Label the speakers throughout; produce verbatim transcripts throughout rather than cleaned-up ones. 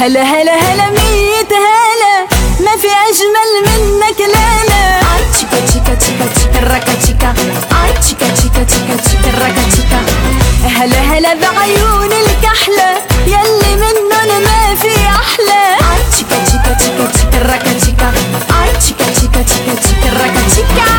Speaker 1: هلا هلا هلا ميت هلا، ما في أجمل منك لالا. آي تشيكا تشيكا تشيكا تشيكا راكا تشيكا، آي تشيكا تشيكا تشيكا تشيكا راكا تشيكا. هلا هلا بعيون الكحلة يلي منن ما في أحلى. آي تشيكا تشيكا تشيكا تشيكا راكا تشيكا، آي تشيكا تشيكا تشيكا تشيكا راكا تشيكا.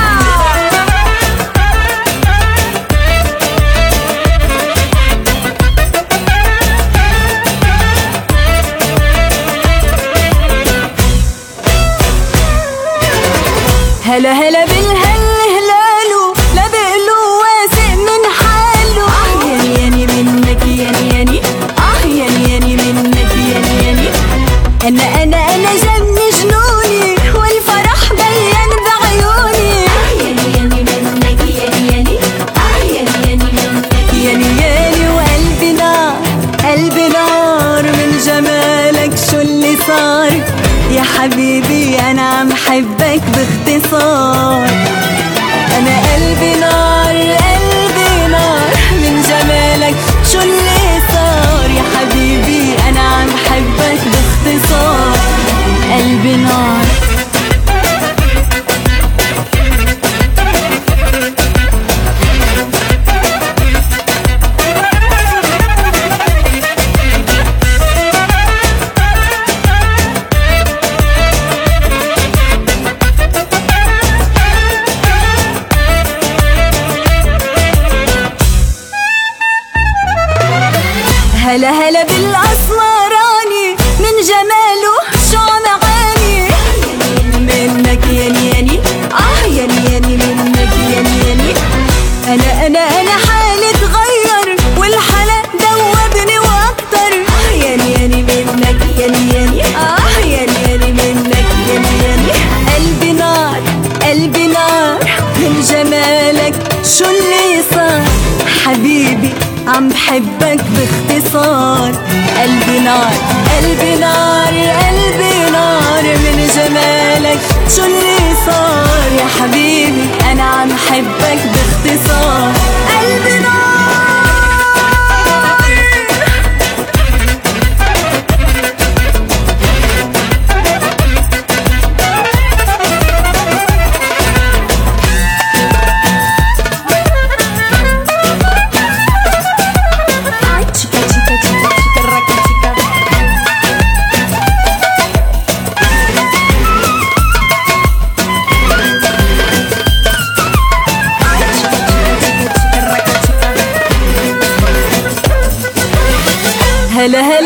Speaker 1: هلا هلا بالهل هلالو، لا بقلو واسق من حاله. اه ياني ياني منك ياني ياني، اه ياني ياني منك ياني ياني. انا انا انا جني جنوني والفرح بين بعيوني. اه ياني ياني منك ياني ياني، اه ياني ياني منك ياني ياني. وقلبي نار قلبي نار من جمالك، شو اللي صار يا حبيبي؟ أنا عم حبك باختصار. أنا قلبي نار قلبي نار من جمالك، شو اللي صار يا حبيبي؟ أنا عم حبك باختصار. قلبي نار. هلا هلا بالأسمراني من جماله شو معاني. منك ياني ياني، اه ياني ياني منك ياني ياني. أنا أنا أنا حالي تغير والحلا دوبني وأكتر. اه ياني ياني منك ياني ياني، اه ياني ياني منك ياني ياني. قلبي نار قلبي نار من جمالك، شو اللي صار حبيبي؟ عم بحبك باختصار. قلبي نار قلبي نار قلبي نار من جمالك، شو اللي صار يا حبيبي؟ أنا عم حبك باختصار. قلبي نار. هلا